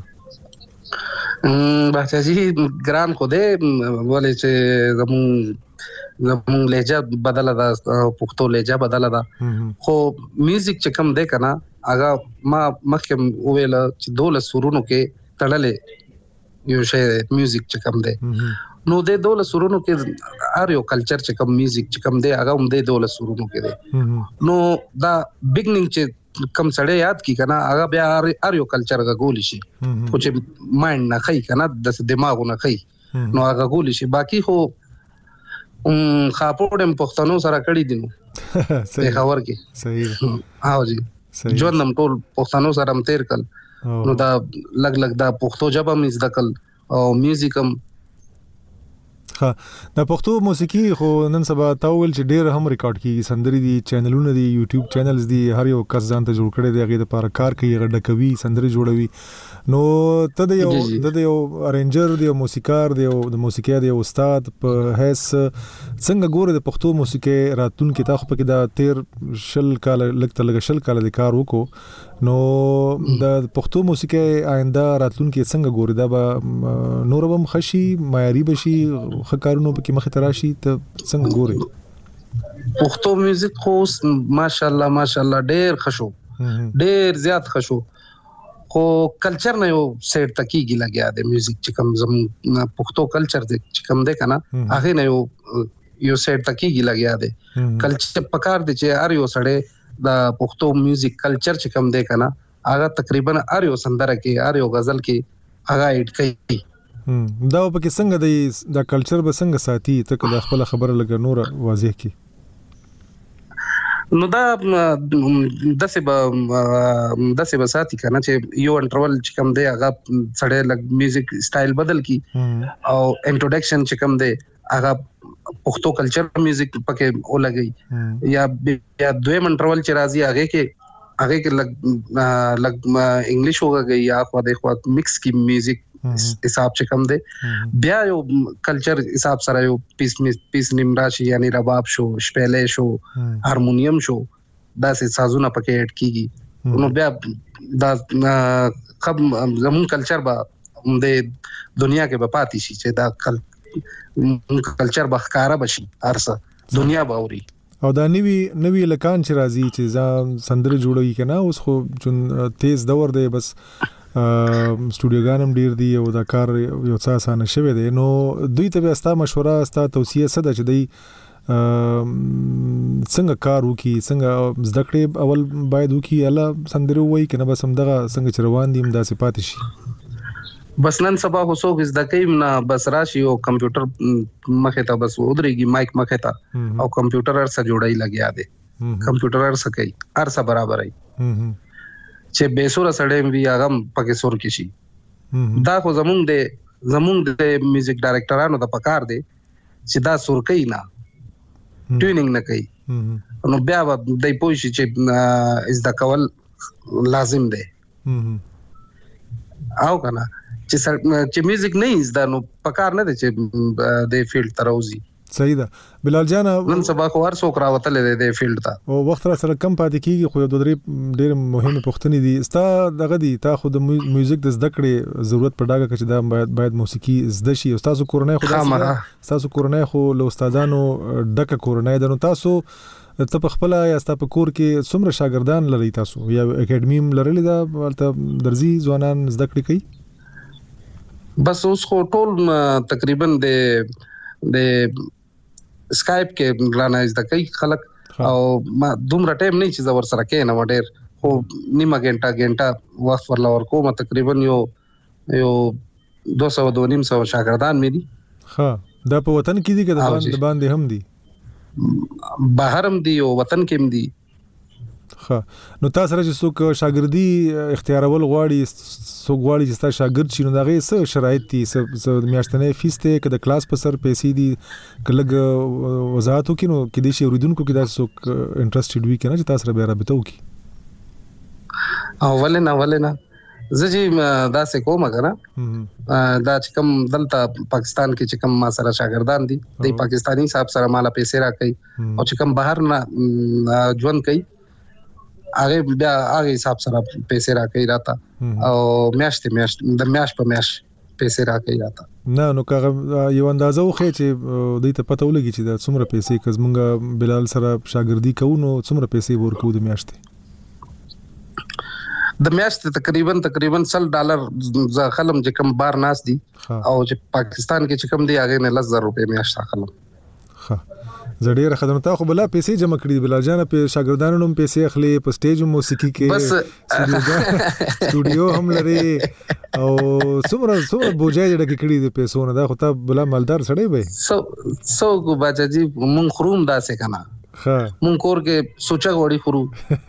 بچا جی ګران خو دې ولې چې زمون لهجه بدله ده پښتو لهجه بدله ده خو میوزیک چې کوم دی کنه هغه ما مخکې ویل چې 12 سورونو کې تړلې یو شی میوزیک چې کوم دی نو د 12 سورونو کې هر یو کلچر چې کوم میوزیک چې کوم دی هغه هم د 12 سورونو کې دی نو دا بیگنینګ چې کم سړی یاد کی کنه هغه بیا هر یو کلچر غول شي خو چې مایند نه خی کنه د دماغ نه خی نو هغه غول شي باقی خو خاپوړم پښتنو سره کړی دي نو صحیح خبر کې صحیح ها جی ژوند نم ټول پښتنو سره تیر کړ نو دا لګ دا پښتو ژبه مې زده کړ او میوزیک هم ها د پښتو موسیقي خو نن سبا تاول چې ډیر هم ریکارډ کیږي سندري دي چینلونه دي یوټیوب چینلز دي هر یو کس ځان ته جوړ کړي دی هغه لپاره کار کوي غډه کوي سندري جوړوي نو ته د یو ارنجر دی موسیقار دی د موسیقي دی استاد په هیڅ څنګه ګوره د پښتو موسیقي راتون کې تاسو په کې دا 13 شل کال لګ کال د کار وکړو نو د پښتو موسیقي آینده راتلون کې څنګه ګوري دا به نور هم خشي معیاري بشي خکارونو په کې مخ تراشي ته څنګه ګوري پښتو میوزیک خو ماشاءالله ډېر خشو ډېر زیات خشو خو کلچر نه یو سیټ تکیږي لګیا د میوزیک چې کوم زم پښتو کلچر چې کوم ده کنه هغه نه یو سیټ تکیږي لګیا ده کلچر پکار دي چې هر یو سړی د پښتو میوزیک کلچر چې کوم دی کنه هغه تقریبا هر یو سندره کې هر یو غزل کې هغه اډ کوي دا په کې څنګه دی دا کلچر به څنګه ساتي ته د خپل خبره لګ نور واضح کی نو دا دسه به ساتي کنه چې یو انټرول چې کوم دی هغه سړی لګ میوزیک سټایل بدل کی او انټروډکشن چې کوم دی هغه پښتو کلچر میوزیک پکې ولګي یا دویم انټرول چې راځي هغه کې لګ انګلیش وګي یا خو د خو مکس کی میوزیک حساب چې کوم دی بیا یو کلچر حساب سره یو پیس نیمراشي یعنی رباب شو شپېلې شو هارمونیم شو دا سه سازونه پکې اډ کیږي نو بیا دا زمون کلچر با د دنیا کې به پاتې شي چې دا کلچر بخکاره بشي ارسه دنیا باوري او دا نوی لکان چې راځي چې ځان سندره جوړوي کنه اوس خو چون تیز دور دی بس سټوډیوګانم ډیر دی او دا کار یو څه اسانه شوی دی نو دوی ته به استا مشوره استا توصیه سده چې دی څنګه کار وکي څنګه زده کړې اول باید وکي اله سندره وای کنه بس هم دغه څنګه چروان دي هم داسې پاتې شي بس نن سبا خو څوک زده کوي نه بس راشي او کمپیوټر مخه ته بس ودرېږي مایک مخه ته او کمپیوټر سره جوړای لګیا دی کمپیوټر سره کوي ارسه برابر ای چې بیسور سړی وی هغه پکې سور کې شي دا خو زمونږ د میوزیک ډایرکټرانو د پکار دی چې دا سور کوي نه ټیونینګ نه کوي نو بیا د پوه شي چې از د کول لازم دی او کنه چې میوزیک نه از دا نو پکار نه دی چې د فیلډ تروزی صحیح ده بلال جان نن سبا خو هر څوک راوتل دی فیلډ ته او وخت را سره کم پاتې کیږي خو د درې ډېر مهمه پوښتنې دي ستا دغه دي تا خو د میوزیک د زده کړې ضرورت په ډاګه چې دا باید موسیقي زده شي او تاسو کورنۍ خو له استادانو ډکه کورنۍ ده نو تاسو ته په خپل یا ستا په کور کې څومره شاګردان لري تاسو یا اکیډمي لرلې ده ولته درځي ځوانان زده کړې کوي بس اوس خو ټول تقریبا د سکایپ کې غلانا زده کوي خلک او ما دومره ټایم نه چې زور سره کې نه ډېر خو نیمه غنټه وخت ورلا ورکوم تقریبا یو 200 شاګردان مې دي ها دا په وطن کې دي که د باندې هم دي بهرم دی او وطن کې دی. نو تاسو سره چې څوک شاګردي اختیارول غواړي څوک غواړي چې تاسو شاګرد شي نو دغه څه شرایط دي څه میاشتنې فیس ته که د کلاس په سر پیسې دي کله وضاحت وکړي نو کې دې شي اوریدونکو کې دا څوک انټرېستډ وي کنه چې تاسو سره به رابطه وکړي. اولنا زجی دا څه کومه کنه دا چې کوم دلته پاکستان کې چې کوم ما سره شاګردان دي د پاکستانی صاحب سره مالا پیسې راکړي او چې کوم بهر نه ژوند کوي هغه بیا هغه حساب سره پیسې راکړي راته او میاشت د میاشت په میاشت پیسې راکړي راته. نه نو که یو اندازه وخی چې دوی ته پته ولګي چې دا څومره پیسې کز مونږ بلال سره شاګردي کوو نو څومره پیسې ورکو د میاشتې؟ د میاشتې تقریبا $100 ز خلم چې کوم بار ناس دي او چې پاکستان کې چې کوم دی هغه نه $10,000 میاشت خلم. زړه خدمت خو بلا پیسې جمع کړې بلال جان په شاګردانو نوم پیسې اخلي په سټیج موسیقي کې بس سټوډیو هم لري او څومره بوجای جوړ کړي د پیسو نه دا خو ته بلا مالدار سړی وي سو کو بچا جی مونږ خروم داسې کنه مونږ کور کې سوچا غوړي خورو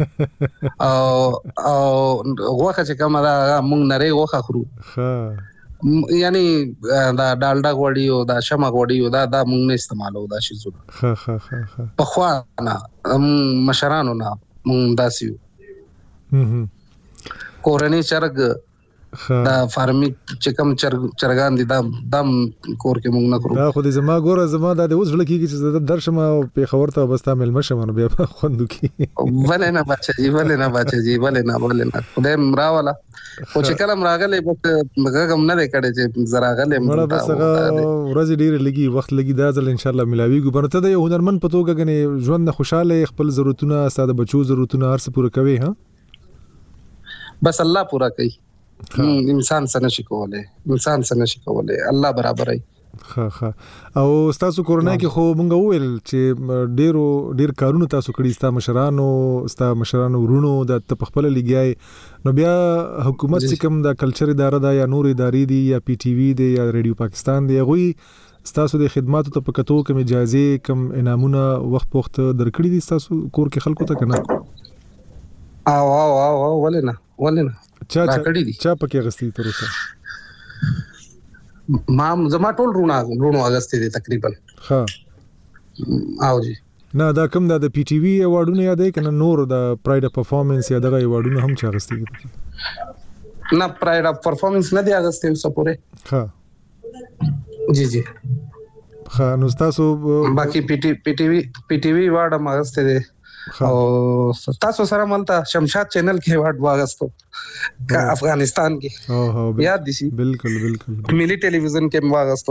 او غوخه چې کومه دا مونږ نری غوخه خورو یعنی دا ډالډا غوړي او دا شمع غوړي او دا مونږ نه استعمالو دا شی زونه په خوا نه مشرانو نه مونږ داسیو کورنی چرګ دا فارمي چې کوم چرګان دي دا دم کور کې مونږ نه کړو. دا خو دې زما ګوره زما د اوس ولکې چې درشم او په خبر ته بس تعمل مشه نو بیا خوندو کی ولې نه بچا جی خدای مراواله خو چې کلم راغله بس غږم نه کړي چې زرا غله مړه بس ورځ ډیر لګي وخت لګي دا ځل ان شاء الله ملاويږي برته د هنرمن په توګه غني ژوند خوشاله خپل ضرورتونه ساده بچو ضرورتونه هر څه پوره کوي ها بس الله پورا کوي انسان څنګه شي کولای الله برابر ای. او تاسو کورونا کې خو مونږ وویل چې ډیر کارونه تاسو کړی ستا مشرانو ورونو د تخپل لګیای نو بیا حکومت چې کوم د کلچر اداره دا یا نور ادارې دي یا پی ټی وی دی یا ریډیو پاکستان دی غوي تاسو د خدماتو ته پکتو کوم اجازه کوم انعامونه وخت درکړي دي تاسو کور کې خلکو ته کنه او ولنه چا پکې غستی تر اوسه ما زما ټول رونو اگست دي تقریبا او جی نه دا کوم د پی ټی وی ایوارډونه یادې کنه نور د پرایډ اف پرفارمنس یا دغه ایوارډونه هم چا غستی نه پرایډ اف پرفارمنس نه دی اگست اوسه پوره جی نو تاسو باقي پی ټی وی ایوارډ هم اگست دی او تاسو سره ملته شمشاد چینل کې ایوارډ واغستو افغانستان کې یاد دي شي بالکل ملي ټلویزیون کې واغستو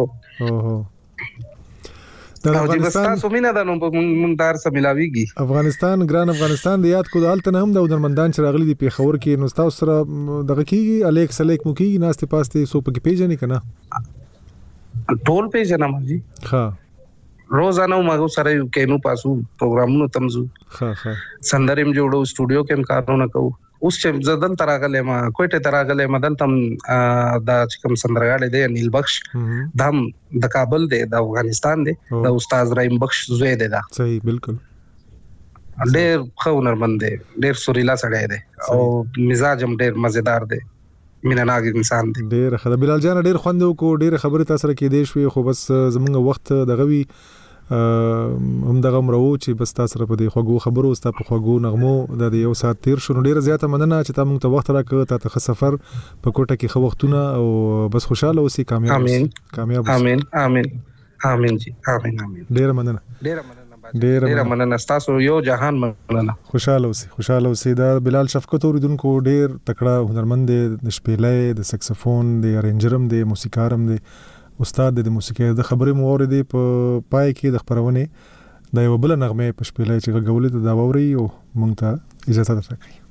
د افغانستان سومینا د نوم مونږ دار سره ملاويږي افغانستان د یاد کو د الته هم د هنرمندان چې راغلي دي په خبر کې نو تاسو سره دغه کې الیکس مو کې ناشته پاسته سو په کې پیژنې کنه ټول پیژنم جی روزانه موږ سره کینو پاسو پروګرامونو تمزو سندریم جوړو سټوډیو کې کارونه کوو اوس چې زدل تراغله ما کوټه تراغله مدل تم دا کوم سندرغاړي دی نیل بخش دم د کابل دی د افغانستان دی د استاد رحیم بخش زوی دی دا صحیح بالکل ډېر خونرمند دی ډېر سوريلا سړی دی او مزاج هم ډېر مزیدار دی مینناګ انسان دی ډېر خدای بلال جان ډېر خوندو کو ډېر خبره تاسو سره کې دی شوی خو بس زمونږ وخت دغوي هم دغه مرو چې بس تاسو سره په دې خوګو خبرو ستا په خوګو نغمو د یو سات تیر شو ډېر زیاته مننه چې تاسو موږ ته وخت راکړ ته سفر په کوټه کې خو وختونه او بس خوشاله اوسئ کامیاب امين جی امين ډېر مننه تاسو یو جهان مننه خوشاله اوسئ دا بلال شفقت اوریدونکو ډېر تکړه هنرمند دی د شپېلې د سکسفون د ارنجرم د موسیقارم دی استاد د موسیقي د خبرې موریدې په پای کې د خبرونه د یو بل نغمه په شپېلې چې غوولې د دا ووري او مونږ ته اجازه درکړي